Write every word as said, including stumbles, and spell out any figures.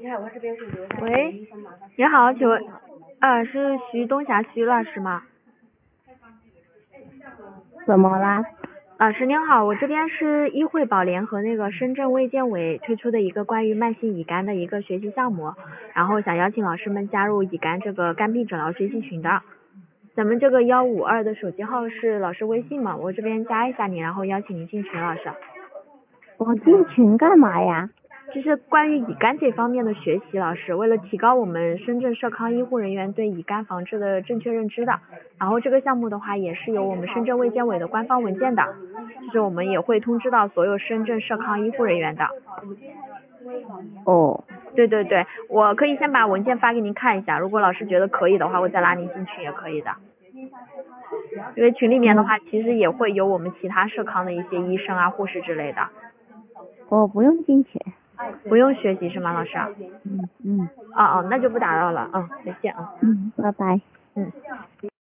喂，你好，请问，啊，是徐东霞徐老师吗？ 怎么啦？ 老师您好，我这边是医惠保联和那个深圳卫健委推出的一个关于慢性乙肝的一个学习项目，然后想邀请老师们加入乙肝这个肝病诊疗学习群的。咱们这个幺五二的手机号是老师微信嘛？我这边加一下你，然后邀请您进群，老师。 我进群干嘛呀？ 这是关于乙肝这方面的学习，老师为了提高我们深圳社康医护人员对乙肝防治的正确认知的。然后这个项目的话也是有我们深圳卫健委的官方文件的，就是我们也会通知到所有深圳社康医护人员的。 哦， 对对对，我可以先把文件发给您看一下，如果老师觉得可以的话，我再拉您进群也可以的。因为群里面的话，其实也会有我们其他社康的一些医生啊、护士之类的。 我不用进群。 不用学习是吗，老师？ 嗯嗯。 哦哦，那就不打扰了，嗯，再见啊。 嗯，拜拜。 嗯。